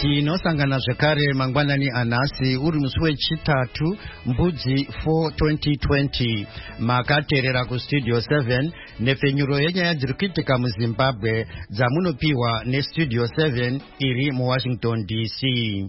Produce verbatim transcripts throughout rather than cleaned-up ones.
Tinosangana zvekare mangwanani anhasi uri musi wechitatu mbudzi four twenty twenty makateerera kustudio seven nepfenyuro yenyaya dziri kuitika muZimbabwe dzamunopiwa nestudio seven iri muWashington D C.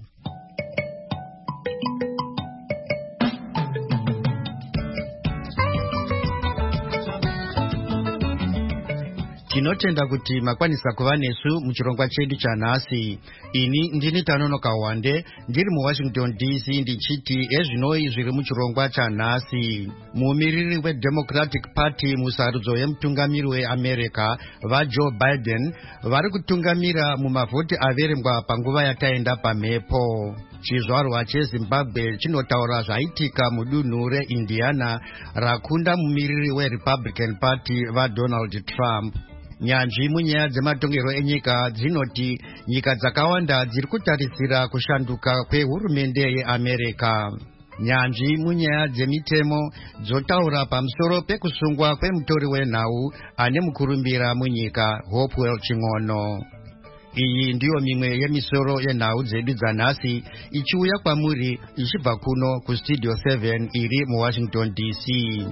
Tinotenda kuti makwanisa kuva nesu muchirongwa chedu chanhasi. Ini ndini Tanonoka Wande ndiri muWashington D C ndichiti ezvinoi zviri muchirongwa chanhasi. Mumiriri weDemocratic Party musarudzo yemutungamiri weAmerica vaJoe Biden vari kutungamira mumavhoti averengwa panguva yataenda pamhepo. Chizvarwa cheZimbabwe chinotaura zvaitika mudunhu reIndiana rakunda mumiriri weRepublican Party vaDonald Trump. Nyanzvi munyaya dzematongero enyika dzinoti nyika dzakawanda dziri kutarisira kushanduka kwehurumende yeAmerica. Nyanzvi munyaya dzemitemo dzotaura pamusoro pekusungwa kwemutori wenhau ane mukurumbira munyika Hopewell Ching'ono. Iyi ndiyo mimwe yemisoro yenhau dzedu dzanhasi ichiuya kwamuri ichibva kuno kustudio seven iri muWashington D C.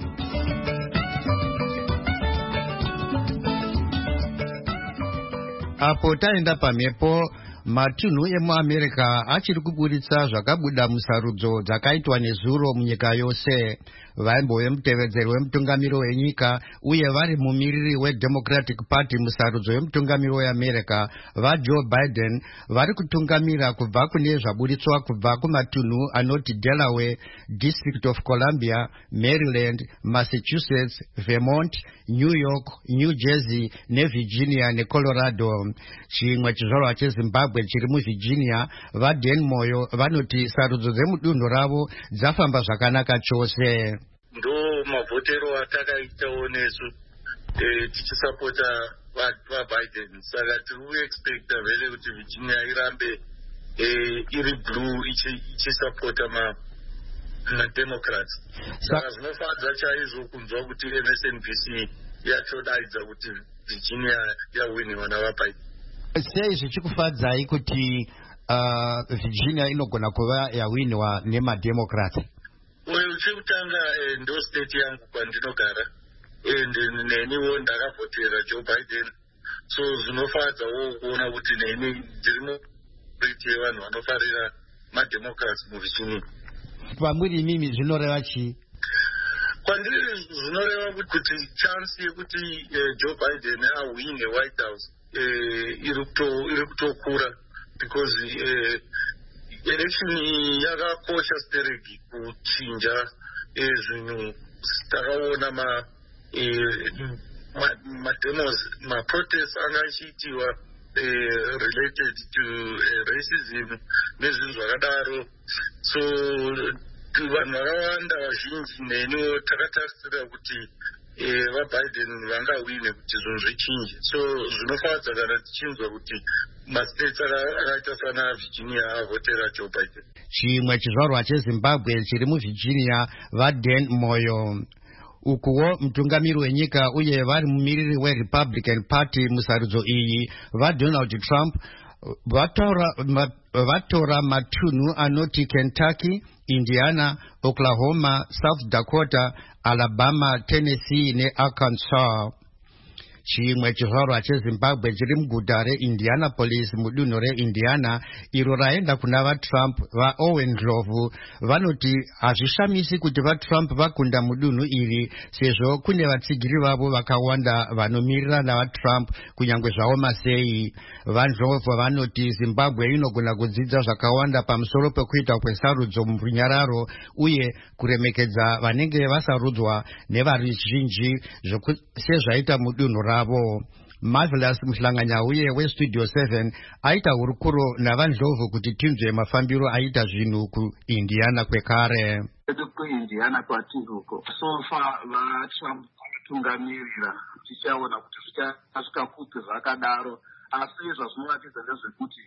Apo taenda pamhepo, matunhu emuAmerica achiri kuburitsa zvakabuda musarudzo dzakaitwa nezuro munyika yose. Vaimbo vemutevedzeri wemutungamiri wenyika uye vari mumiriri weDemocratic Party musarudzo yemutungamiri weAmerica vaJoe Biden vari kutungamira kubva kune zvaburitswa kubva kumatunhu anoti Delaware, District of Columbia, Maryland, Massachusetts, Vermont, New York, New Jersey neVirginia neColorado. Chimwe chizvarwa cheZimbabwe chiri muVirginia vaDan Moyo vanoti sarudzo dzemudunhu ravo dzafamba zvakanaka chose. Ndo mavhotero atakaitawo nesu e, tichisapota vaBiden. Saka tiri kuexpecta vele kuti Virginia irambe e, iri blue ichisapota ma maDemocrats. Saka zvinofadza chaizvo kunzwa kuti M S N B C yatodaidza kuti Virginia yawiniwa navaBiden. Sei zvichikufadzai kuti uh, Virginia inogona kuva yawiniwa nemaDemocrats? Uye chekutanga eh, ndo state yangu kwandinogara and neniwo ndakavhotera Joe Biden, so zvinofadzawo kuona kuti neni ndiri mupriti yevanhu vanofarira maDemocrats muVirginia. Pamuri imimi zvinoreva chii? Kwandiri zvinoreva kuti chance yekuti eh, Joe Biden awine White House eh, iri kutokura because eh, election yakakosha stereki kuchinja zvinhu. Takaona ma mademos maprotest anga achiitiwa related to racism nezvinhu zvakadaro, so vanhu vakawanda vazhinji neniwo takatarisira kuti vaBiden vangawine kuti zvinhu zvichinje. So zvinofadza kana tichinzwa kuti mastates akaita sana Virginia avhotera Joe Biden. Chimwe chizvarwa cheZimbabwe chiri muVirginia vaDan Moyo. Ukuwo mutungamiri wenyika uye vari mumiriri weRepublican Party musarudzo iyi vaDonald Trump vatora ma, vatora matunhu anoti Kentucky, Indiana, Oklahoma, South Dakota, Alabama, Tennessee neArkansas. Chimwe chizvarwa cheZimbabwe chiri muguta reIndianapolis mudunhu reIndiana iro raenda kuna vaTrump vaOwen Ndlovu vanoti hazvishamisi kuti vaTrump vakunda mudunhu iri sezvo kune vatsigiri vavo vakawanda vanomirira navaTrump kunyange zvavo masei. VaNdlovu vanoti Zimbabwe inogona kudzidza zvakawanda pamusoro pekuita kwesarudzo murunyararo uye kuremekedza vanenge vasarudzwa nevaruzhinji sezvaita mudunhu ravo. Marvelous Muhlanganya uye weStudio seven aita hurukuro navaNdlovu kuti tinzwe mafambiro aita zvinhu kuIndiana kwekare. kuIndiana kwatiruko sofa vaTrump vatungamirira tichaona kuti zvichasvika kupi zvakadaro, asi zvazvinoratidza ndezvekuti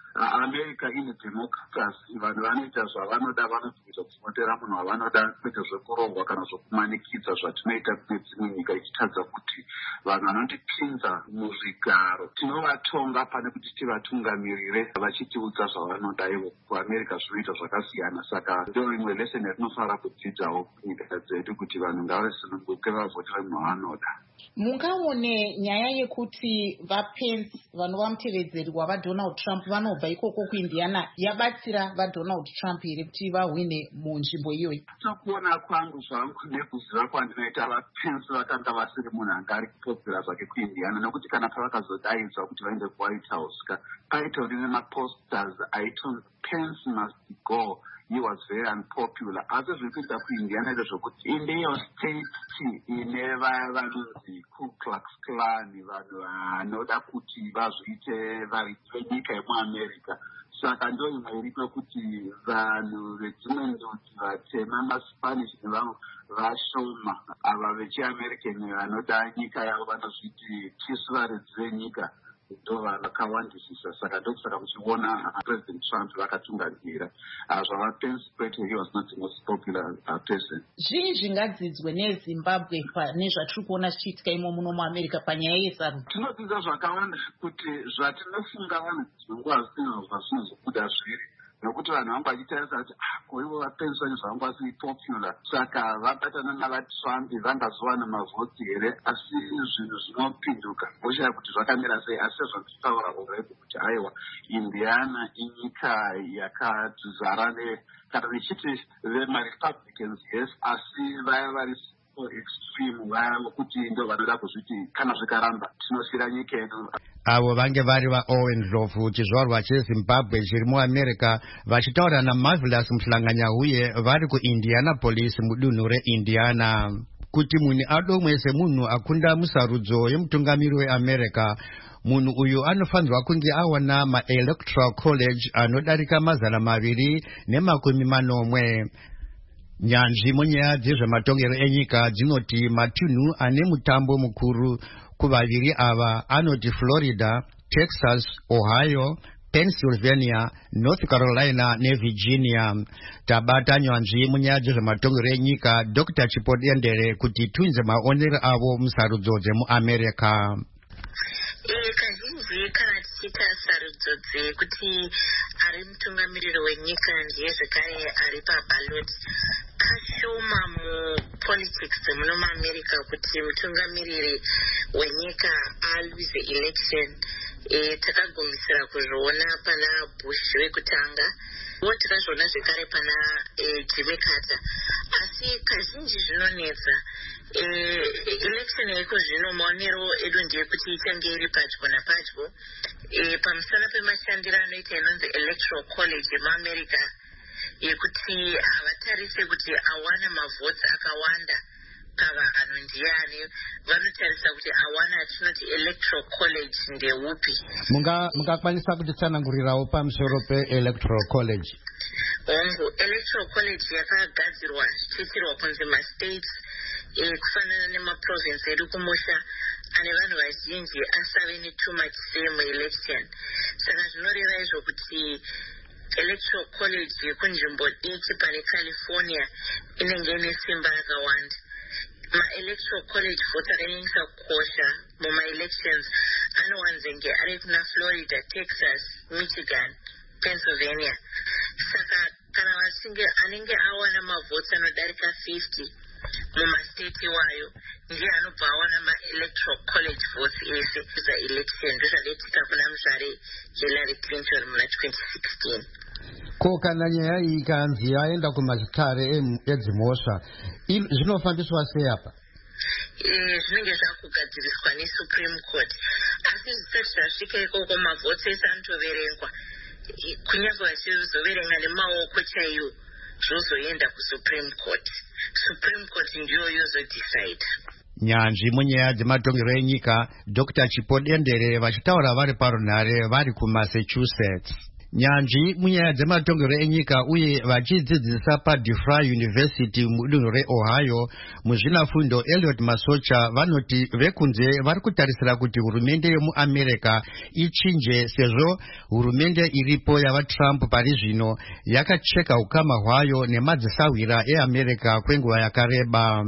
America ine democracy, vanhu vanoita zvavanoda, vanobvisa kusimotera munhu wavanoda, kwete zvekurongwa kana zvokumanikidza zvatinoita kune dzimwe nyika ichitadza kuti vanhu vanotipinza muzvigaro tinovatonga pane kuti tivatungamirire vachitiudza zvavanoda. Ivo kuamerica zvinoita zvakasiyana, saka ndo imwe lesson yatinofanira kudzidzawo kunyika dzedu kuti vanhu ngavasununguke vavhotera munhu wavanoda. Mungaone nyaya yekuti vaPence vanova mutevedzeri wavaDonald Trump vanobva ikoko kuIndiana yabatsira vaDonald Trump here kuti vahwine munzvimbo iyoyi? Tokuona kwangu zvangu nekuziva kwandinoita vaPence vakanga vasiri munhu anga ari kupopera zvake kuIndiana, nokuti kana pavakazodaidzwa kuti vaende kuWhite House paitori nemaposters aitonzi Pence must go, he was very unpopular. Asi zviri kuita kuIndiana ndezvokuti indiyo state ine vaya vanonzi Ku Klux Klan, vanhu vanoda kuti vazviite varidzi venyika yemuAmerica. Saka ndo imwe iripo kuti vanhu vedzimwe ndudzi vatema, maSpanish nevamwe vashoma, ava vechiAmerican vanoda nyika yavo vanozviti tisu varidzi venyika ndo vakawandisisa. Saka ndokusaka muchiona President Trump vakatungamirira zvavaPence kwete, he was not the most popular uh, person. Zvii zvingadzidzwe neZimbabwe pane zvatiri kuona zvichiitika imo muno muAmerica panyaya yesarudzo? Tinodzidza zvakawanda kuti zvatinofunga vanhu dzinonguva zvisina zvazvinozobuda zviri, nokuti vanhu vanga vachitarisa kuti koivo vaPence vane zvavanga vasiri popular, saka vabatana navaTrump vangazowana mavhotsi here. Asi zvinhu zvinopinduka voshaya kuti zvakamira sei. Asi sezvanditaura already kuti aiwa, Indiana inyika yakadzara kana vichiti vemaRepublicans, yes, asi vaya vari extreme vaya vokuti ndo vanoda kuzviti kana zvikaramba tinosira nyika yedu. Avo vange vari vaOwen Ndlovu, chizvarwa cheZimbabwe chiri muAmerica, vachitaura naMarvelous Mhlanganyahuye vari kuIndianapolis mudunhu reIndiana. Kuti munhu adomwe semunhu akunda musarudzo yemutungamiri weAmerica, munhu uyu anofanirwa kunge awana maElectoral College anodarika mazana maviri nemakumi manomwe. Nyanzvi munyaya dzezvematongero enyika dzinoti matunhu ane mutambo mukuru kuvaviri ava anoti Florida, Texas, Ohio, Pennsylvania, North Carolina neVirginia. Tabata nyanzvi munyaya dzezvematongero enyika Doctor Chipodendere kuti tunze maonero avo musarudzo dzemuAmerica. Kazhinji kana tichiita sarudzo dzekuti ari mutungamiriri wenyika ndiye zvekare ari paballot, kashoma mupolitics muno muAmerica kuti mutungamiriri wenyika aluse election. E, takagumisira kuzviona pana Bush wekutanga, wo takazviona zvekare pana e, Jimmy Carter. Asi kazhinji zvinonetsa e, election yeko zvino maonero edu ndeyekuti ichange iri padyo napadyo e, pamusana pemashandiro anoita inonzi Electoral College yemuAmerica, yekuti havatarise kuti awana mavhotsi akawanda pavanhu ndiani, vanotarisa kuti awana atinoti Electoral College ndeupi. Mungakwanisa kutitsanangurirawo pamusoro peElectoral College? Hongu, Electoral College yakagadzirwa zvichiitirwa kunzi mastates e, kufanana nemaprovince edu kumusha ane vanhu vazhinji asave netoo much say muelection. Saka zvinoreva izvo kuti Electoral College yekunzvimbo diki pane California inenge ine simba rakawanda. Ma-Electoral College vote akanyanyisa kukosha muma-elections anowanzenge ari kuna Florida, Texas, Michigan, Pennsylvania. Saka kana vasinge anenge awana mavhotsi anodarika fifty mumastate iwayo ndiye anobva awana ma-Electoral College votes ese kuza-election. Ndozvadaitika kuna muzvare Hillary Clinton muna twenty sixteen. Ko kana nyaya iyi ikanzi yaenda kumazitare edzimhosva, zvinofambiswa sei apa? Zvinenge zvakugadziriswa neSupreme Court, asi zvisati zvasvika ikoko mavhotsi ese anotoverengwa, kunyange vachizoverenga nemaoko chaiwo zvozoenda kuSupreme Court. Supreme Court ndiyo yozodecide. Nyanzvi munyaya dzematongero enyika Doctor Chipodendere vachitaura vari parunhare vari kuMassachusetts. nyanji munyaya dzematongero enyika uye vachidzidzisa paDeFry University mudunhu reOhio muzvinafundo Elliot Masocha vanoti vekunze vari kutarisira kuti hurumende yemuAmerica ichinje sezvo hurumende iripo yavaTrump pari zvino yakacheka ukama hwayo nemadzisawira eAmerica kwenguva yakareba.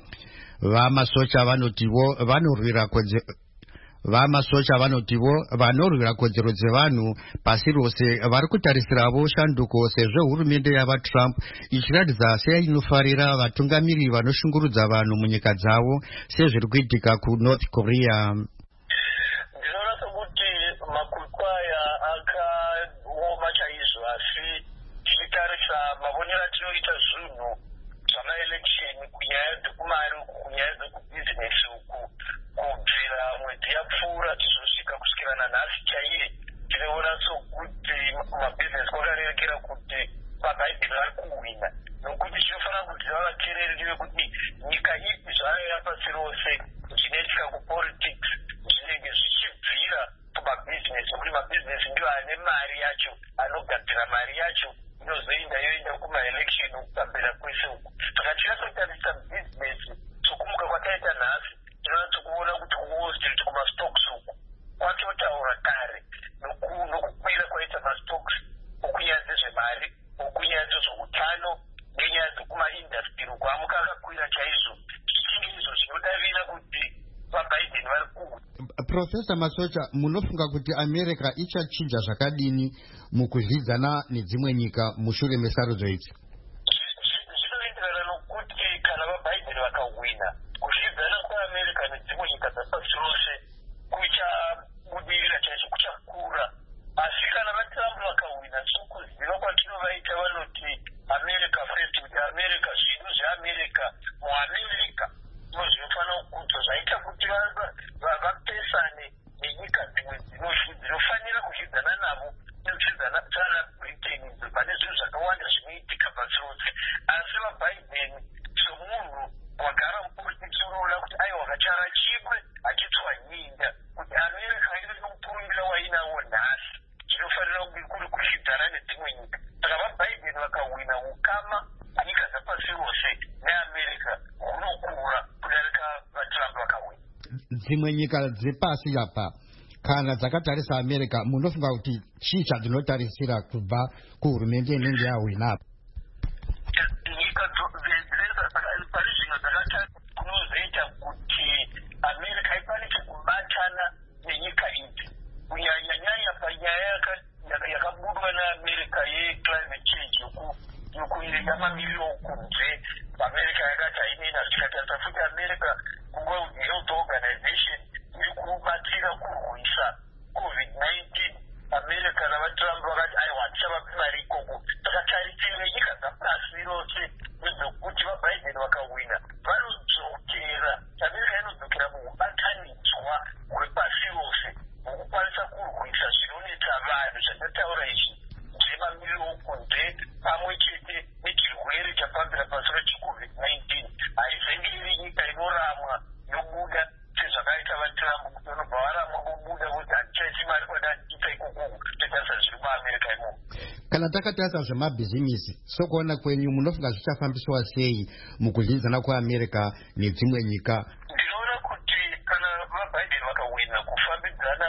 Vamasocha vanotivo vanorwira kodze vamasocha vanotivo vanorwira kodzero dzevanhu pasi rose vari kutarisiravo shanduko sezvo hurumende yavaTrump ichiratidza seinofarira vatungamiri vanoshungurudza vanhu munyika dzavo sezviri kuitika kuNorth Korea. Ndinoona sokuti makwikwaya akaoma chaizvo, asi tichitarisa mavonero atinoita zvinhu zvamaeleksheni kunyaya dzekumari uku kunyaya dzekubhizinesi uku kubvira mwedzi yapfuura tizosvika kusvikira nanhasi chaiye tinoona sokuti mabhizinesi kwakarerekera kuti maBhaibheri ari kuhwina, nokuti chinofanira kuziva vateereri vekuti nyika ipi zvayo yapasi rose zvinoitika kupolitics zvinenge zvichibvira kumabhizinesi, nokuti mabhizinesi ndiwo ane mari yacho, anogadzira mari yacho inozoenda yoenda kumaeleksheni ukupambira kwese uku. Saka tinasotarisa bhizinesi sokumuka kwataita nhasi tinoona kuona kuti kuwall street kumastocks uku kwatotaura kare nokukwira kwaita mastocks okunyaya dzezvemari, okunyaya dzezveutano nenyaya dzekumaindastry uku amuka akakwira chaizvo, zvichinge izvo zvinodavira kuti vaBiden vari kuhwa. Profesa Masocha, munofunga kuti America ichachinja zvakadini mukuzvidzana nedzimwe nyika mushure mesarudzo idzi? Zvinoenderana nokuti kana vaBiden vakahwina, kuzvidzana kwaAmerica nedzimwe nyika dzapasi rose kuchabudirira chaizvo, kuchakura. Asi kana vaTrump vakahwina, sokuziva kwatinovaita vanoti America first, kuti America, zvinhu zveAmerica muAmerica ndizvo zvinofanira kukudzwa, zvaita kuti vapesane nenyika dzimwe dzinofanira kuzvidzana navo nekuzvidzana sana Britain pane zvinhu zvakawanda zvinoitika pasi rose. Asi vaBiden somunhu wagara mupolitics unoona kuti aiwa kachara chimwe achitswanyinda kuti America iri nomukurumbira wainawo nhasi zvinofanira kunge kuri kuzvidzana nedzimwe nyika. Saka vaBiden vakahwina ukama nyika dzapasi rose neAmerica hunokura kudarika vaTrump vakahwina. Dzimwe nyika dzepasi apa kana dzakatarisa America, munofunga kuti chii chadzinotarisira kubva kuhurumende inenge yahwina? Nyika pari zvino dzakata kunozoita kuti America ikwanise kubatana nenyika idzi, kunyanyanyanya panyaya yakabudwa neAmerica yeclimate change yamamiriro okunze. America yakati hainena, tikatarisa futi America kuWorld Health Organization iri kubatsira kurwisa covid nineteen. America navaTrump vakati aiwa tichavape mari ikoko. Saka tarisiro nyika dzapasi rose nezvekuti vaBiden vakahwina vanodzokera, America inodzokera mukubatanidzwa hwepasi rose mukukwanisa kurwisa zvinonetsa vanhu zvandataura izvi zvemamiriro okunze pamwe chete nechirwere chapambira pasi rechicovid nineteen. Haizenge iri nyika inoramwa yobuda sezvakaita vaTrump kuti vanobva varamwa vobuda kuti hatichaisi mari kwadaita ikoko totarisa zviri muAmerica imomo. Kana takatarisa zvemabhizimisi, sokuona kwenyu munofunga zvichafambiswa sei mukuzvidzana kwaAmerica nedzimwe nyika? Ndinoona kuti kana vaBiden vakahwina, kufambidzana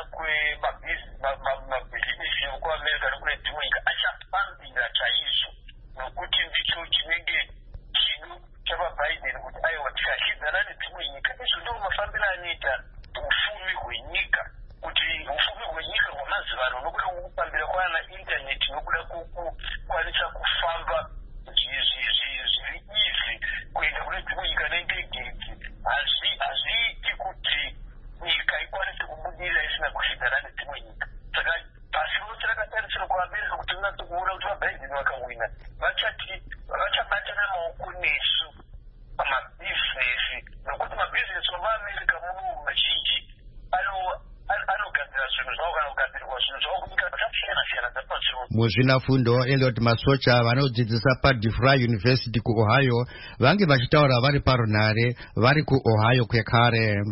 kwemabhizimisi ekuAmerica nekune dzimwe nyika achafambira chaizvo, nokuti ndicho chinenge chinhu chavaBiden kuti aiwa tikazvidzana nedzimwe nyika, izvo ndo mafambiro anoita ufumi hwenyika, kuti ufumi hwenyika hwamazivano nokuda kwokupambira kwana intaneti nokuda kwokukwanisa kufamba zviri izi kuenda kune dzimwe nyika nendege idzi, hazviiti kuti nyika ikwanise kubudirira isina kuzvidzana nedzimwe nyika. Saka pasi rose rakatarisira kuAmerica kuti rinatsokuona kuti vaBiden vakahwina vachabatana maoko nesu pamabhizinesi, nokuti mabhizinesi muAmerica muno mazhinji anogadzira zvinhu zvavo kana kugadzirwa zvinhu zvavo kunyika dzakasiyana siyana dzapasi rose. Muzvinafundo Elliot Masocha vanodzidzisa paDeFry University kuOhio vange vachitaura vari parunhare vari kuOhio kwekare.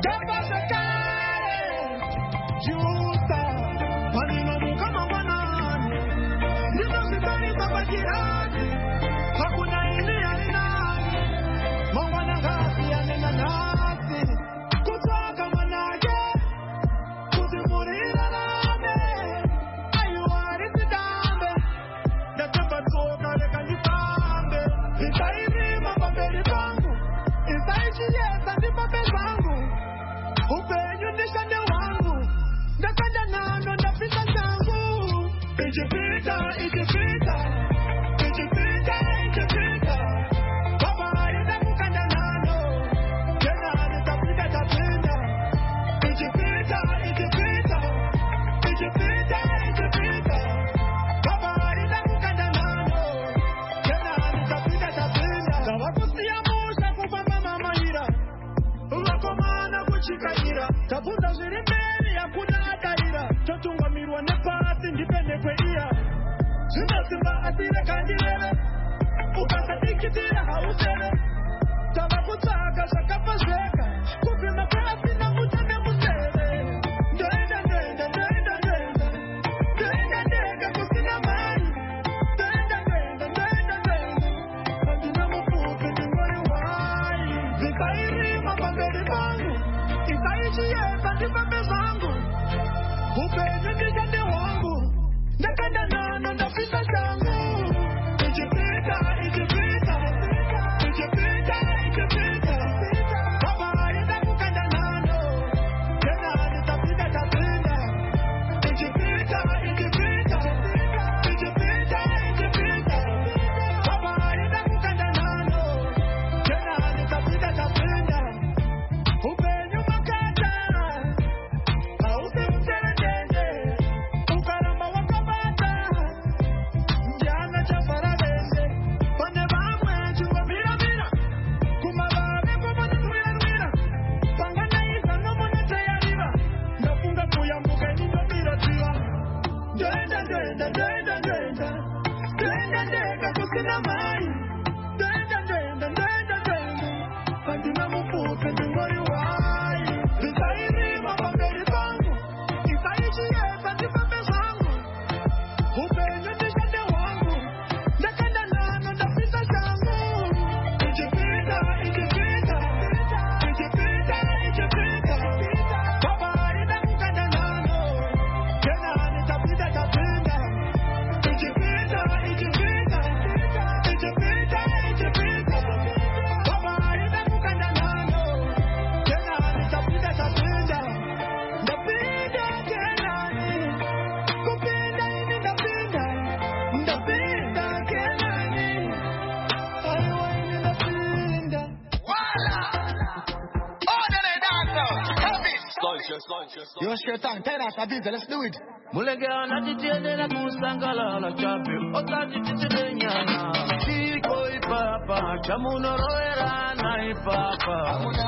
Yo, Shaitan, tell us a bit, let's do it. Mulega na titiene na kusangala la chape Otati titilenyana Chiko ipapa Chamuno roera na ipapa Amuna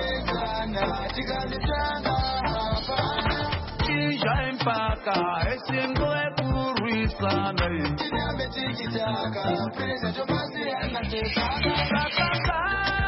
kunezana Chikalitana Chisha impaka Esingo ekuruisana Chinyambe chikitaka Presa jomasi anatesaka Sakaka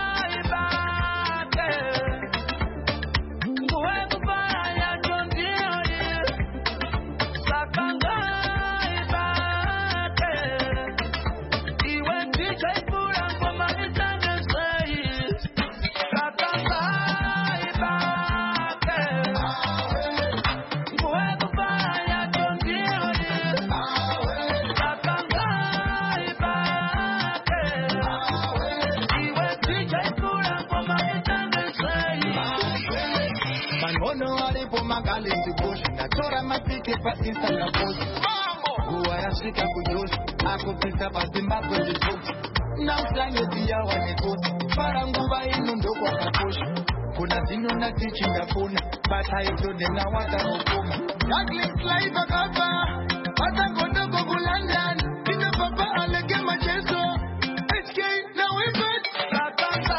Pakistan na post Huwa ya shika kujoshi Ako pisa pasimba kwenye post Na uslange pia wanekosi Para nguva inu ndo kwa kaposhi Kuna zino na teaching ya phone Bata yoto dena wata mokoma Douglas life akapa Bata kondo koku London Kina papa aleke macheso S K na wipet Kakasa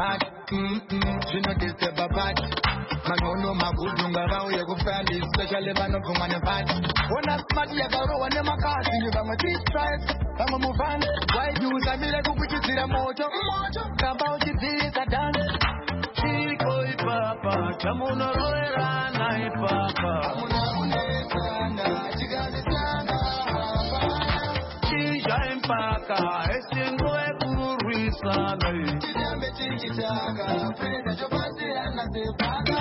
heart. Mm-mm, she know this step apart. Man, no, no, my good, young, about we go find this, especially man up on the part. When I'm smart, you go, when I'm a car, see you, I'm a three stripes. I'm a move on. Why do you say me like a put you to the motor? About you, this, I dance. Chico, papa, Chamuna, Roera, papa. Amuna, Unesa, Chiganisa, Chija, Impaka, Esingo, Kurisa, Chidame, Chitaka, Freda, Jobasi, and the Paka.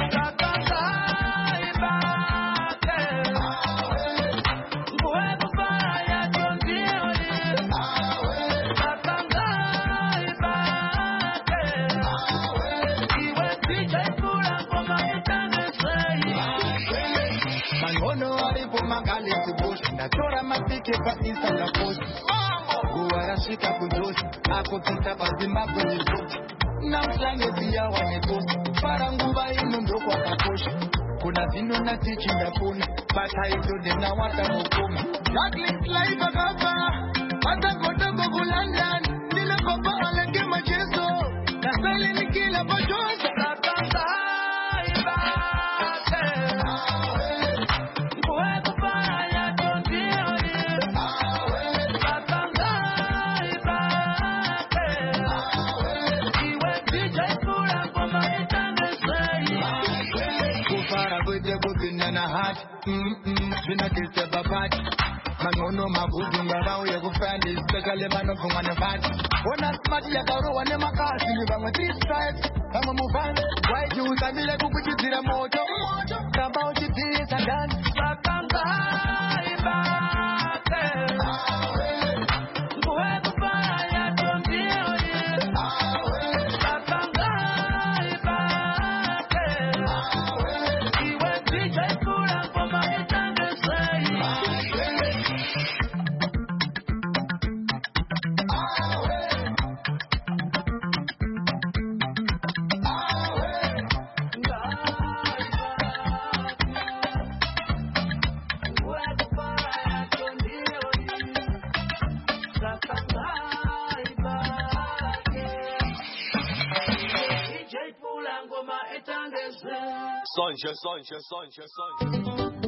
Natora mapike pa insta na post. Guarashika kujosi. Ako kita pa Zimbabwe ni post. Na mslange pia wamepost. Para nguva inu ndo kwa kaposha. Kuna vino na tichi na puni. Bata ito dena wata mokoma. Blacklist life akapa. Bata kota gogo London. Nila papa alenge machezo. Na sali ni kila pajosa. Kakanta mm-mm, she not this step apart. Man, no, no, my good, young, about we go find this, especially man up on the part. When I'm smart, you go, when I'm a car, see you, I'm a three stripes. I'm a move on. Why do you say me like a put you to the motor? About you, this and that. Back and back, back, whoever fire, don't deal with it. Back and back, back, he went to J school and for my attendance. Sonja, Sonja, Sonja, Sonja.